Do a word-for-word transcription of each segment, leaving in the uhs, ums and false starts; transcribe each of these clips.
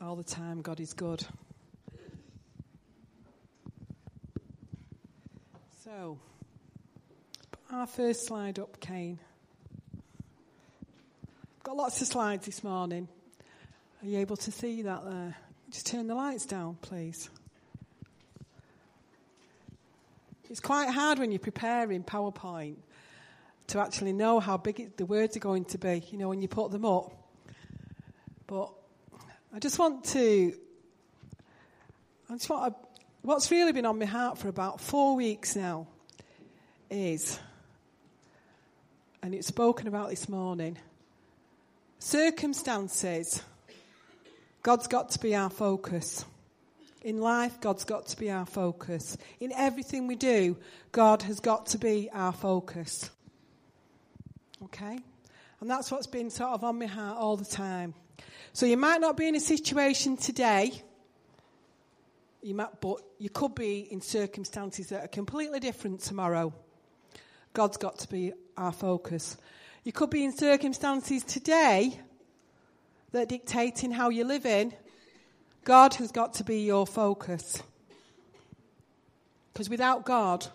All the time, God is good. So, put our first slide up, Kane. Got lots of slides this morning. Are you able to see that there? Just turn the lights down, please. It's quite hard when you're preparing PowerPoint to actually know how big it, the words are going to be, you know, when you put them up. But I just want to, I just want to, what's really been on my heart for about four weeks now is, and it's spoken about this morning, circumstances. God's got to be our focus. In life, God's got to be our focus. In everything we do, God has got to be our focus. Okay? And that's what's been sort of on my heart all the time. So you might not be in a situation today, you might, but you could be in circumstances that are completely different tomorrow. God's got to be our focus. You could be in circumstances today that are dictating how you're living. God has got to be your focus. Because without God,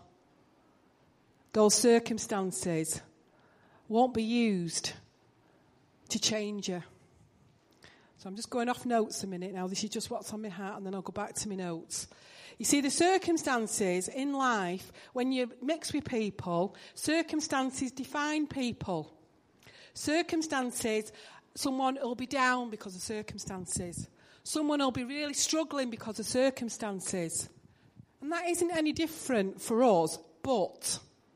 those circumstances won't be used to change you. So I'm just going off notes a minute now. This is just what's on my heart, and then I'll go back to my notes. You see, the circumstances in life, when you mix with people, circumstances define people. Circumstances, someone will be down because of circumstances. Someone will be really struggling because of circumstances. And that isn't any different for us, but,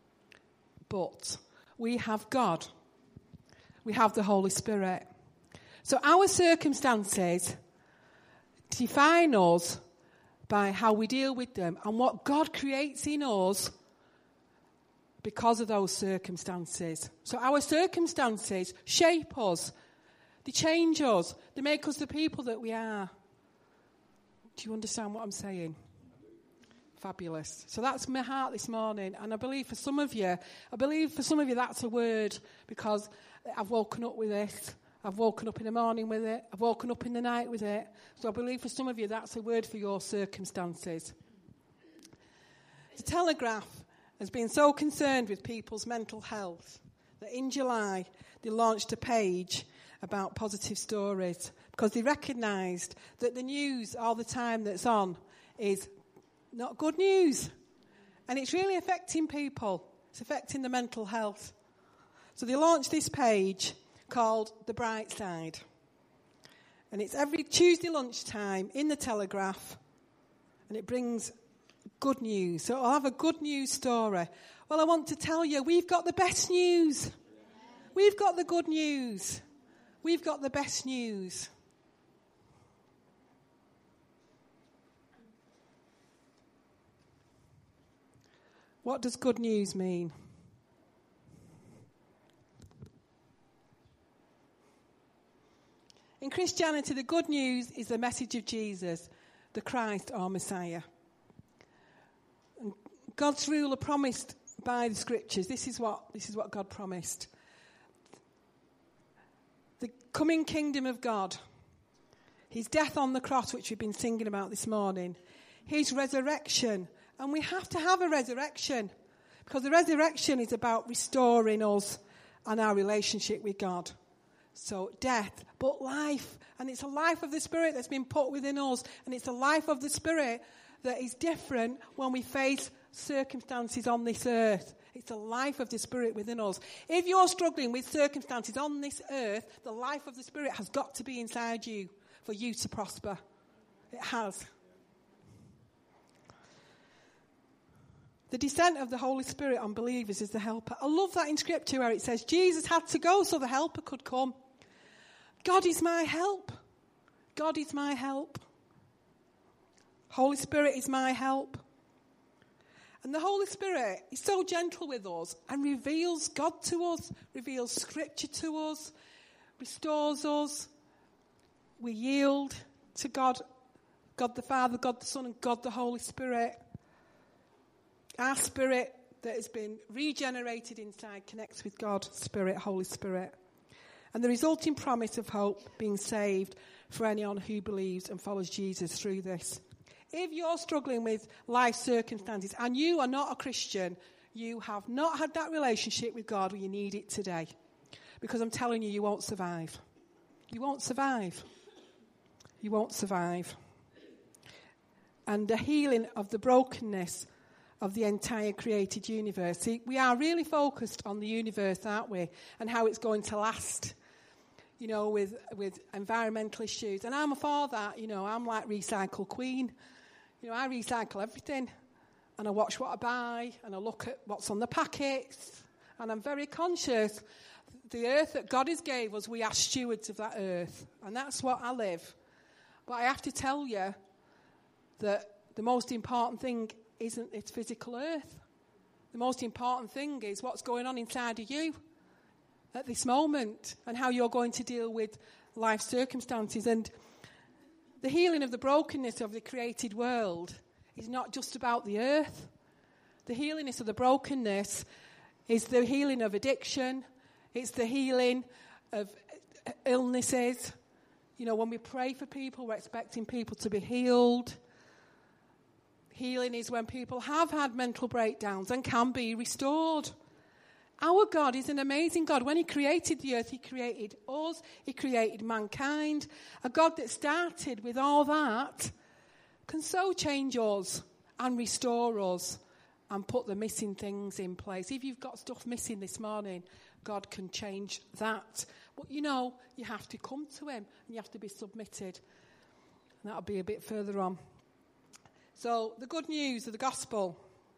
but, we have God. We have the Holy Spirit. So our circumstances define us by how we deal with them and what God creates in us because of those circumstances. So our circumstances shape us. They change us. They make us the people that we are. Do you understand what I'm saying? Fabulous. So that's my heart this morning. And I believe for some of you, I believe for some of you that's a word because I've woken up with this. I've woken up in the morning with it. I've woken up in the night with it. So I believe for some of you that's a word for your circumstances. The Telegraph has been so concerned with people's mental health that in July they launched a page about positive stories because they recognised that the news all the time that's on is not good news. And it's really affecting people. It's affecting the mental health. So they launched this page called The Bright Side. And it's every Tuesday lunchtime in the Telegraph. And it brings good news. So I'll have a good news story. Well, I want to tell you, we've got the best news. We've got the good news. We've got the best news. What does good news mean? In Christianity, the good news is the message of Jesus, the Christ or Messiah. And God's rule are promised by the Scriptures. This is what this is what God promised. The coming kingdom of God, his death on the cross, which we've been singing about this morning, his resurrection. And we have to have a resurrection because the resurrection is about restoring us and our relationship with God. So death, but life. And it's a life of the Spirit that's been put within us. And it's a life of the Spirit that is different when we face circumstances on this earth. It's the life of the Spirit within us. If you're struggling with circumstances on this earth, the life of the Spirit has got to be inside you for you to prosper. It has. The descent of the Holy Spirit on believers is the helper. I love that in Scripture where it says Jesus had to go so the helper could come. God is my help. God is my help. Holy Spirit is my help. And the Holy Spirit is so gentle with us and reveals God to us, reveals Scripture to us, restores us. We yield to God, God the Father, God the Son, and God the Holy Spirit. Our spirit that has been regenerated inside connects with God, Spirit, Holy Spirit. And the resulting promise of hope, being saved, for anyone who believes and follows Jesus through this. If you're struggling with life circumstances and you are not a Christian, you have not had that relationship with God where you need it today. Because I'm telling you, you won't survive. You won't survive. You won't survive. And the healing of the brokenness of the entire created universe. See, we are really focused on the universe, aren't we? And how it's going to last. You know, with with environmental issues. And I'm for that, you know, I'm like recycle queen. You know, I recycle everything. And I watch what I buy. And I look at what's on the packets. And I'm very conscious. The earth that God has gave us, we are stewards of that earth. And that's what I live. But I have to tell you that the most important thing isn't its physical earth. The most important thing is what's going on inside of you at this moment and how you're going to deal with life circumstances. And the healing of the brokenness of the created world is not just about the earth. The healingness of the brokenness is the healing of addiction. It's the healing of illnesses. You know, when we pray for people, we're expecting people to be healed. Healing is when people have had mental breakdowns and can be restored. Our God is an amazing God. When he created the earth, he created us. He created mankind. A God that started with all that can so change us and restore us and put the missing things in place. If you've got stuff missing this morning, God can change that. But you know, you have to come to him and you have to be submitted. And that'll be a bit further on. So the good news of the gospel,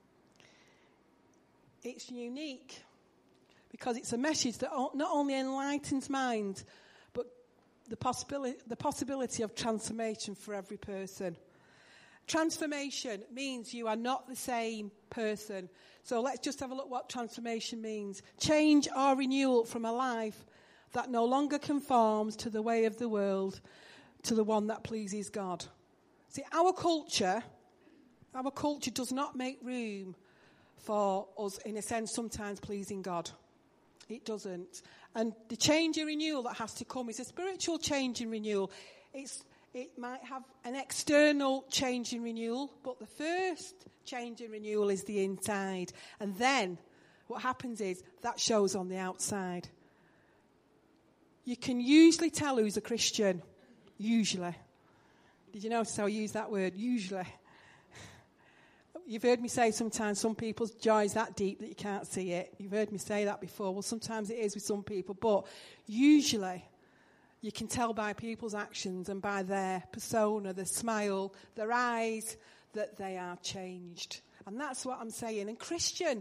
it's unique because it's a message that not only enlightens minds, but the possibility, the possibility of transformation for every person. Transformation means you are not the same person. So let's just have a look what transformation means. Change or renewal from a life that no longer conforms to the way of the world, to the one that pleases God. See, our culture... Our culture does not make room for us, in a sense, sometimes pleasing God. It doesn't. And the change and renewal that has to come is a spiritual change and renewal. It's, it might have an external change and renewal, but the first change and renewal is the inside. And then what happens is that shows on the outside. You can usually tell who's a Christian. Usually. Did you notice how I use that word? Usually. You've heard me say sometimes some people's joy is that deep that you can't see it. You've heard me say that before. Well, sometimes it is with some people, but usually you can tell by people's actions and by their persona, their smile, their eyes, that they are changed. And that's what I'm saying. And Christian,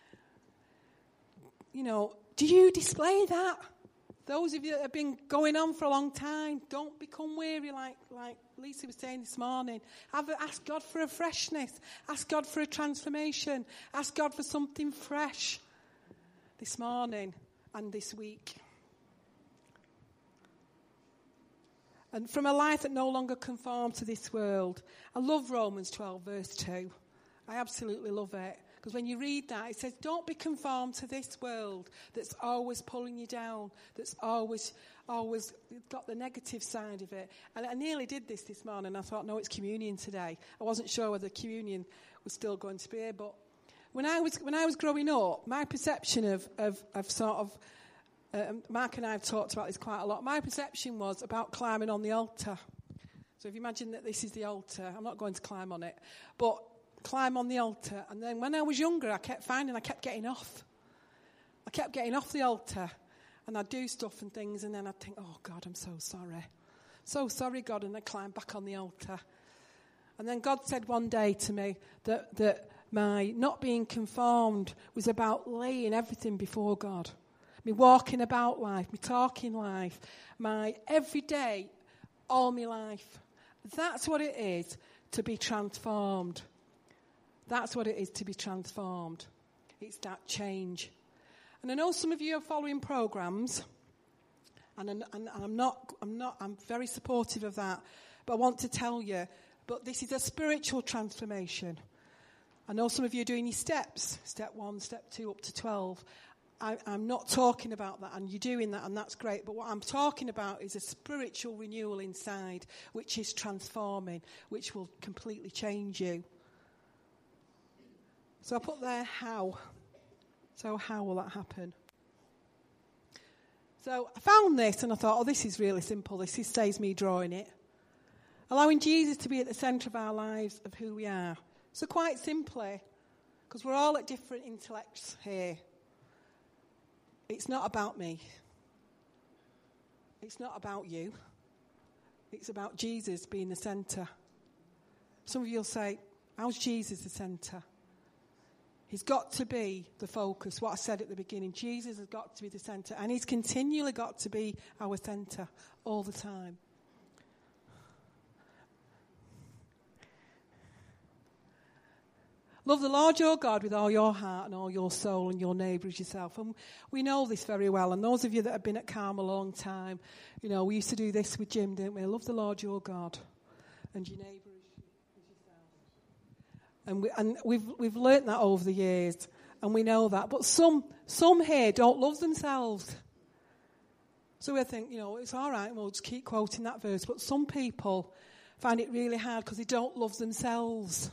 you know, do you display that? Those of you that have been going on for a long time, don't become weary like, like Lisa was saying this morning. Have, ask God for a freshness. Ask God for a transformation. Ask God for something fresh this morning and this week. And from a life that no longer conforms to this world. I love Romans twelve verse two. I absolutely love it. Because when you read that, it says, don't be conformed to this world that's always pulling you down, that's always, always got the negative side of it. And I nearly did this this morning. I thought, no, it's communion today. I wasn't sure whether communion was still going to be here. But when I was when I was growing up, my perception of, of, of sort of, uh, Mark and I have talked about this quite a lot, my perception was about climbing on the altar. So if you imagine that this is the altar, I'm not going to climb on it, but climb on the altar. And then when I was younger, I kept finding I kept getting off. I kept getting off the altar. And I'd do stuff and things. And then I'd think, oh, God, I'm so sorry. So sorry, God. And I'd climb back on the altar. And then God said one day to me that, that my not being conformed was about laying everything before God. Me walking about life, me talking life, my everyday, all my life. That's what it is to be transformed. That's what it is to be transformed. It's that change. And I know some of you are following programs, and, and, and I'm not, I'm not, I'm very supportive of that. But I want to tell you, but this is a spiritual transformation. I know some of you are doing your steps, step one, step two, up to twelve. I, I'm not talking about that, and you're doing that, and that's great. But what I'm talking about is a spiritual renewal inside, which is transforming, which will completely change you. So I put there how. So how will that happen? So I found this, and I thought, oh, this is really simple. This is, saves me drawing it. Allowing Jesus to be at the centre of our lives, of who we are. So quite simply, because we're all at different intellects here, it's not about me. It's not about you. It's about Jesus being the centre. Some of you will say, how's Jesus the centre? He's got to be the focus, what I said at the beginning. Jesus has got to be the centre, and he's continually got to be our centre all the time. Love the Lord your God with all your heart and all your soul, and your neighbour as yourself. And we know this very well. And those of you that have been at Carmel a long time, you know, we used to do this with Jim, didn't we? Love the Lord your God and your neighbour as yourself. And, we, and we've we've learnt that over the years, and we know that. But some some here don't love themselves. So we think, you know, it's all right, we'll just keep quoting that verse. But some people find it really hard because they don't love themselves.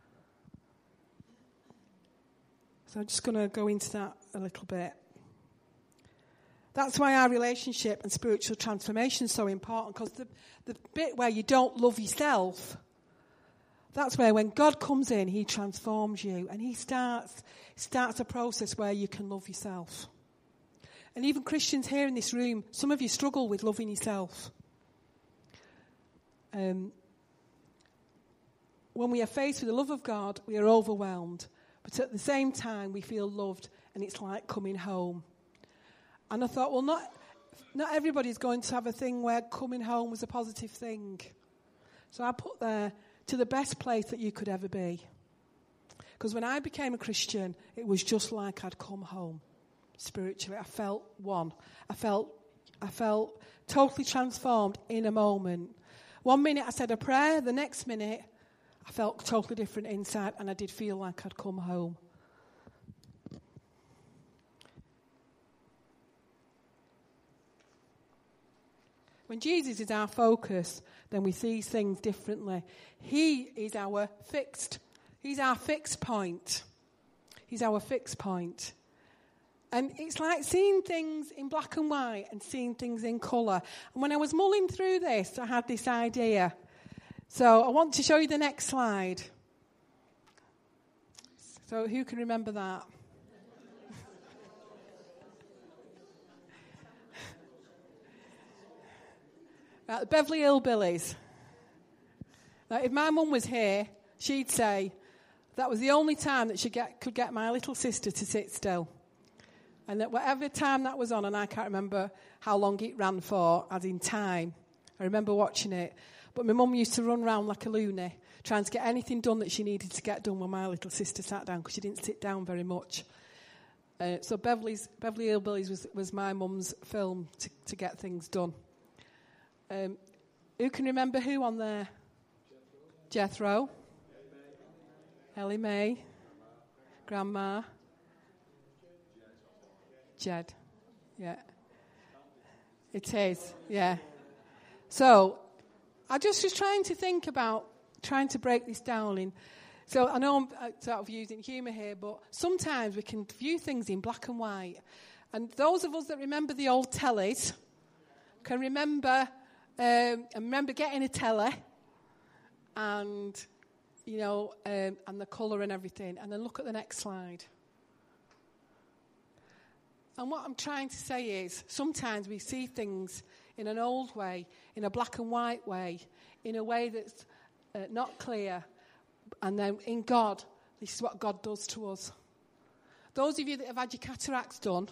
So I'm just going to go into that a little bit. That's why our relationship and spiritual transformation is so important, because the, the bit where you don't love yourself, that's where when God comes in, he transforms you, and he starts starts a process where you can love yourself. And even Christians here in this room, some of you struggle with loving yourself. Um, when we are faced with the love of God, we are overwhelmed. But at the same time, we feel loved, and it's like coming home. And I thought, well, not not everybody's going to have a thing where coming home was a positive thing. So I put there, to the best place that you could ever be. Because when I became a Christian, it was just like I'd come home spiritually. I felt one. I felt, I felt totally transformed in a moment. One minute I said a prayer, the next minute I felt totally different inside, and I did feel like I'd come home. When Jesus is our focus, then we see things differently. He is our fixed, he's our fixed point. He's our fixed point. And it's like seeing things in black and white and seeing things in colour. And when I was mulling through this, I had this idea. So I want to show you the next slide. So who can remember that? Right, the Beverly Hillbillies. Now, if my mum was here, she'd say that was the only time that she get, could get my little sister to sit still. And that whatever time that was on, and I can't remember how long it ran for, as in time, I remember watching it. But my mum used to run around like a loony, trying to get anything done that she needed to get done when my little sister sat down, because she didn't sit down very much. Uh, so Beverly's, Beverly Hillbillies was, was my mum's film to, to get things done. Um, who can remember who on there? Jethro. Jethro. Ellie Mae. Grandma. Jed. Yeah. It is, yeah. So I just was trying to think about trying to break this down in. So I know I'm sort of using humour here, but sometimes we can view things in black and white. And those of us that remember the old tellies can remember, um, and remember getting a telly, and you know, um, and the colour and everything. And then look at the next slide. And what I'm trying to say is, sometimes we see things in an old way, in a black and white way, in a way that's uh, not clear. And then in God, this is what God does to us. Those of you that have had your cataracts done,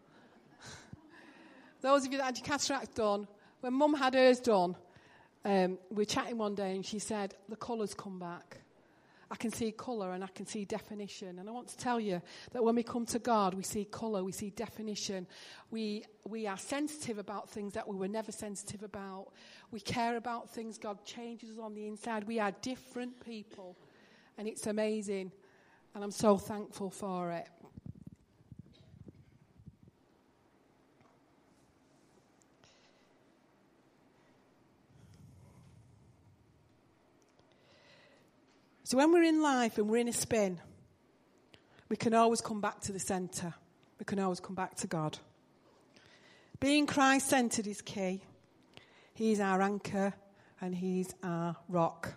those of you that had your cataracts done, when Mum had hers done, um, we were chatting one day and she said, the colours come back. I can see colour and I can see definition. And I want to tell you that when we come to God, we see colour, we see definition. We we are sensitive about things that we were never sensitive about. We care about things. God changes us on the inside. We are different people. And it's amazing. And I'm so thankful for it. So when we're in life and we're in a spin, we can always come back to the centre. We can always come back to God. Being Christ-centred is key. He's our anchor and he's our rock.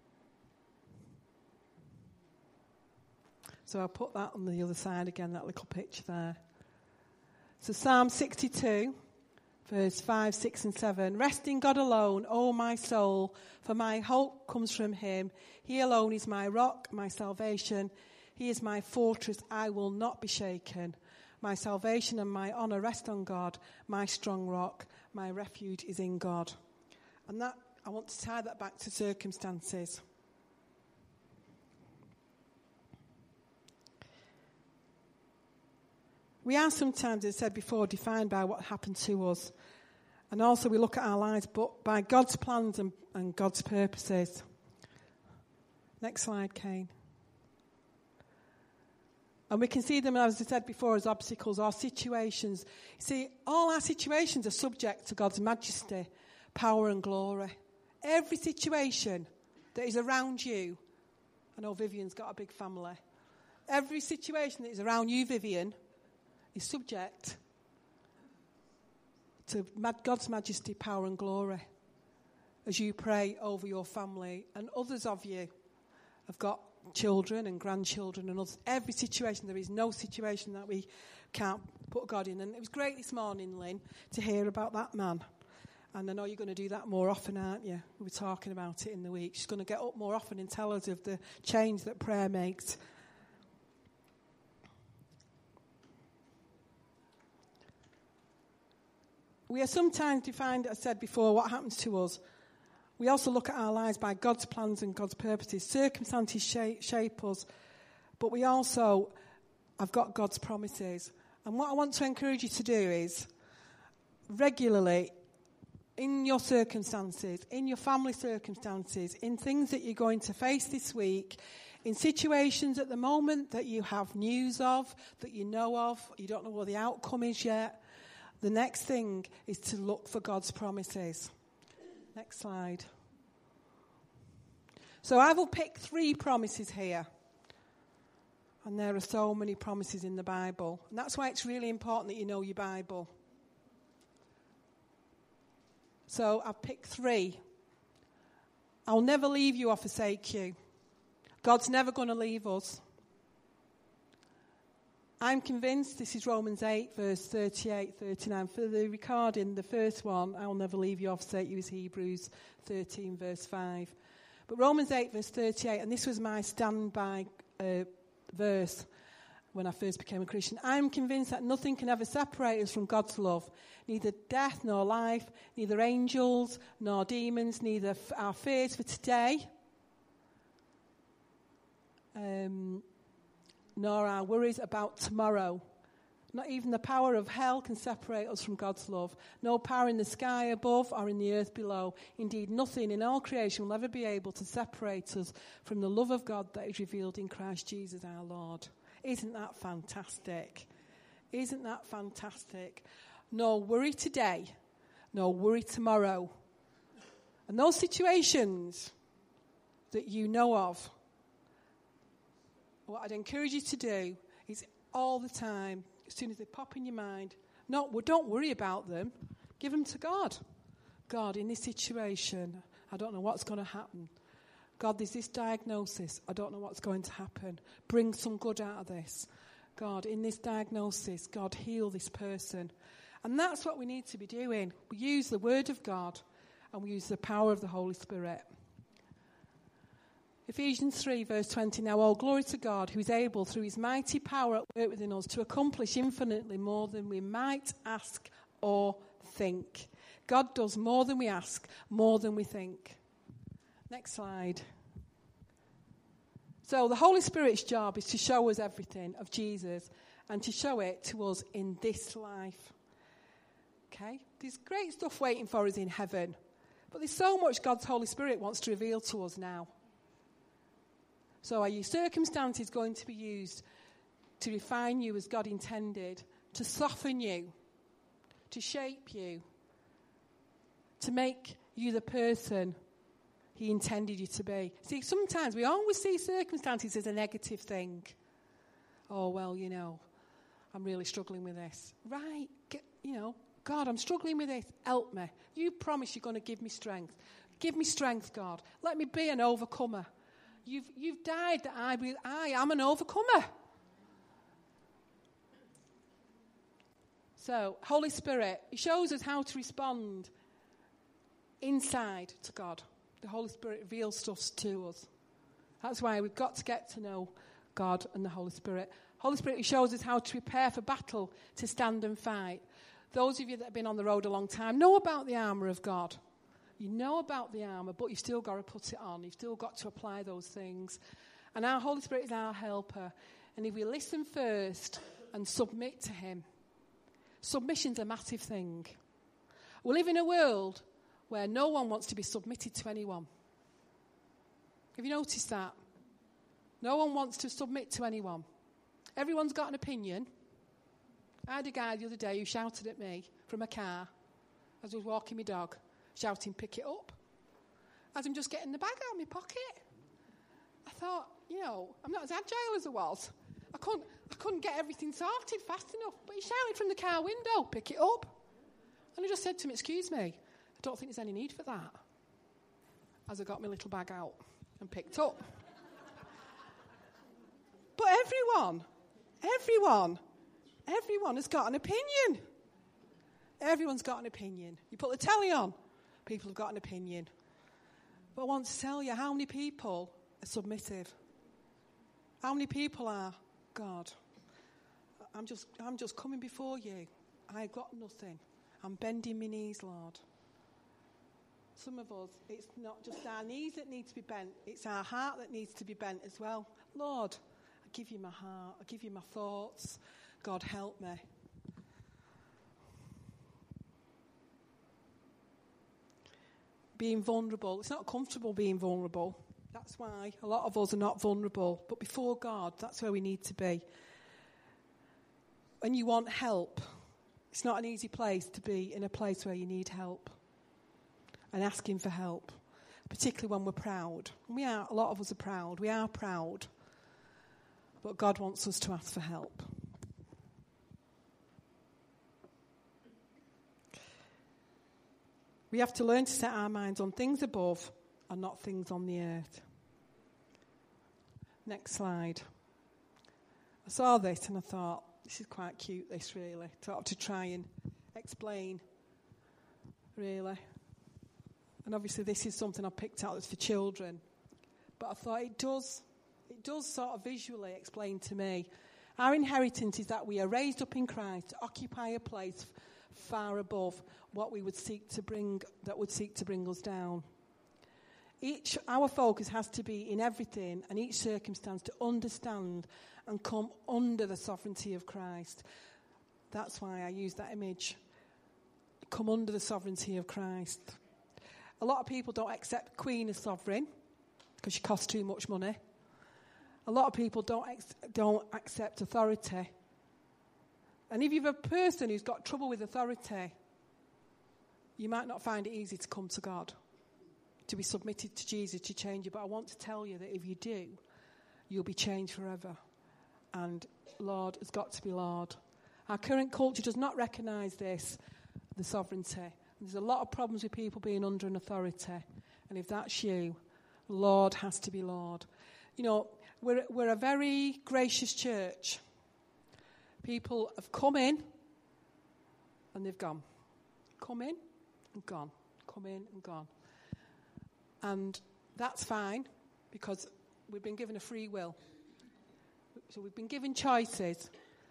So I'll put that on the other side again, that little picture there. So Psalm sixty-two, verse five, six and seven. Rest in God alone, O my soul, for my hope comes from him. He alone is my rock, my salvation. He is my fortress, I will not be shaken. My salvation and my honour rest on God, my strong rock. My refuge is in God. And that, I want to tie that back to circumstances. We are sometimes, as I said before, defined by what happened to us. And also we look at our lives, but by God's plans and, and God's purposes. Next slide, Kane. And we can see them, as I said before, as obstacles or situations. You see, all our situations are subject to God's majesty, power and glory. Every situation that is around you, I know Vivian's got a big family. Every situation that is around you, Vivian, is subject to God's majesty, power and glory as you pray over your family. And others of you have got children and grandchildren and others. Every situation, there is no situation that we can't put God in. And it was great this morning, Lynn, to hear about that man. And I know you're going to do that more often, aren't you? We were talking about it in the week. She's going to get up more often and tell us of the change that prayer makes. We are sometimes defined, as I said before, what happens to us. We also look at our lives by God's plans and God's purposes. Circumstances shape, shape us, but we also have got God's promises. And what I want to encourage you to do is regularly, in your circumstances, in your family circumstances, in things that you're going to face this week, in situations at the moment that you have news of, that you know of, you don't know what the outcome is yet, the next thing is to look for God's promises. Next slide. So I will pick three promises here. And there are so many promises in the Bible. And that's why it's really important that you know your Bible. So I've picked three. I'll never leave you or forsake you. God's never going to leave us. I'm convinced, this is Romans eight, verse thirty-eight, thirty-nine. For the recording, the first one, I'll never leave you or forsake you, is Hebrews thirteen, verse five. But Romans eight, verse thirty-eight, and this was my standby uh, verse when I first became a Christian. I'm convinced that nothing can ever separate us from God's love. Neither death nor life, neither angels nor demons, neither f- our fears for today, um, nor our worries about tomorrow. Not even the power of hell can separate us from God's love. No power in the sky above or in the earth below. Indeed, nothing in all creation will ever be able to separate us from the love of God that is revealed in Christ Jesus our Lord. Isn't that fantastic? Isn't that fantastic? No worry today, no worry tomorrow. And those situations that you know of, what I'd encourage you to do is all the time, as soon as they pop in your mind, no, well, don't worry about them. Give them to God. God, in this situation, I don't know what's going to happen. God, there's this diagnosis. I don't know what's going to happen. Bring some good out of this. God, in this diagnosis, God, heal this person. And that's what we need to be doing. We use the Word of God and we use the power of the Holy Spirit. Ephesians three, verse twenty. Now, all glory to God, who is able, through his mighty power at work within us, to accomplish infinitely more than we might ask or think. God does more than we ask, more than we think. Next slide. So the Holy Spirit's job is to show us everything of Jesus and to show it to us in this life. Okay? There's great stuff waiting for us in heaven. But there's so much God's Holy Spirit wants to reveal to us now. So are your circumstances going to be used to refine you as God intended, to soften you, to shape you, to make you the person he intended you to be. See, sometimes we always see circumstances as a negative thing. Oh, well, you know, I'm really struggling with this. Right, get, you know, God, I'm struggling with this. Help me. You promise you're going to give me strength. Give me strength, God. Let me be an overcomer. You've, you've died that I, be, I am an overcomer. So, Holy Spirit, He shows us how to respond inside to God. The Holy Spirit reveals stuff to us. That's why we've got to get to know God and the Holy Spirit. Holy Spirit shows us how to prepare for battle, to stand and fight. Those of you that have been on the road a long time know about the armour of God. You know about the armour, but you've still got to put it on. You've still got to apply those things. And our Holy Spirit is our helper. And if we listen first and submit to Him, submission's a massive thing. We live in a world where no one wants to be submitted to anyone. Have you noticed that? No one wants to submit to anyone. Everyone's got an opinion. I had a guy the other day who shouted at me from a car as I was walking my dog, shouting, pick it up, as I'm just getting the bag out of my pocket. I thought, you know, I'm not as agile as I was. I couldn't, I couldn't get everything sorted fast enough. But he shouted from the car window, pick it up. And I just said to him, excuse me, I don't think there's any need for that. As I got my little bag out and picked up. But everyone, everyone, everyone has got an opinion. Everyone's got an opinion. You put the telly on, people have got an opinion. But I want to tell you, how many people are submissive? How many people are, God, I'm just, I'm just coming before you. I've got nothing. I'm bending my knees, Lord. Some of us, it's not just our knees that need to be bent. It's our heart that needs to be bent as well. Lord, I give you my heart. I give you my thoughts. God, help me. Being vulnerable. It's not comfortable being vulnerable. That's why a lot of us are not vulnerable. But before God, that's where we need to be. When you want help, it's not an easy place to be, in a place where you need help. And asking for help. Particularly when we're proud. And we are, a lot of us are proud. We are proud. But God wants us to ask for help. We have to learn to set our minds on things above and not things on the earth. Next slide. I saw this and I thought, this is quite cute, this really. Sort of to try and explain, really. And obviously this is something I picked out that's for children. But I thought it does, it does sort of visually explain to me. Our inheritance is that we are raised up in Christ to occupy a place far above what we would seek to bring, that would seek to bring us down. Each, our focus has to be in everything and each circumstance to understand and come under the sovereignty of Christ. That's why I use that image. Come under the sovereignty of Christ. A lot of people don't accept Queen as sovereign because she costs too much money. A lot of people don't ex- don't accept authority. And if you're a person who's got trouble with authority, you might not find it easy to come to God, to be submitted to Jesus, to change you. But I want to tell you that if you do, you'll be changed forever. And Lord has got to be Lord. Our current culture does not recognise this, the sovereignty. And there's a lot of problems with people being under an authority. And if that's you, Lord has to be Lord. You know, we're, we're a very gracious church. People have come in and they've gone. Come in and gone. Come in and gone. And that's fine because we've been given a free will. So we've been given choices.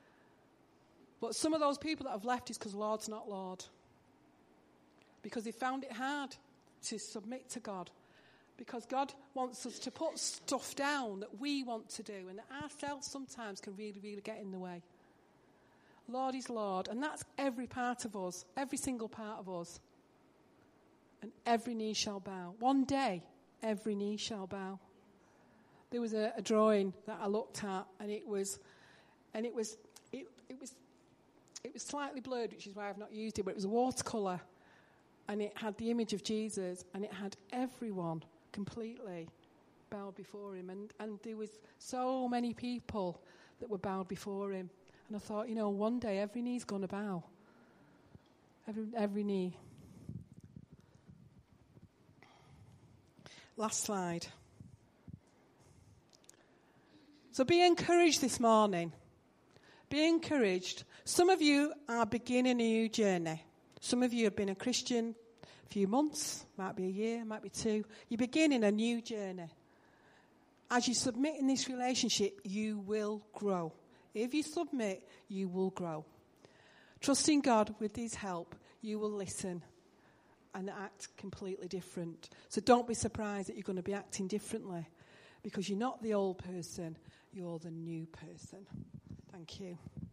But some of those people that have left is because Lord's not Lord. Because they found it hard to submit to God. Because God wants us to put stuff down that we want to do. And ourselves sometimes can really, really get in the way. Lord is Lord. And that's every part of us. Every single part of us. And every knee shall bow. One day, every knee shall bow. There was a, a drawing that I looked at, and it was, and it was, it, it was, it was slightly blurred, which is why I've not used it. But it was a watercolor, and it had the image of Jesus, and it had everyone completely bowed before him. And, and there was so many people that were bowed before him. And I thought, you know, one day every knee's going to bow. Every, every knee. Last slide. So be encouraged this morning. Be encouraged. Some of you are beginning a new journey. Some of you have been a Christian a few months, might be a year, might be two. You're beginning a new journey. As you submit in this relationship, you will grow. If you submit, you will grow. Trusting God with his help, you will listen and act completely different. So don't be surprised that you're going to be acting differently, because you're not the old person, you're the new person. Thank you.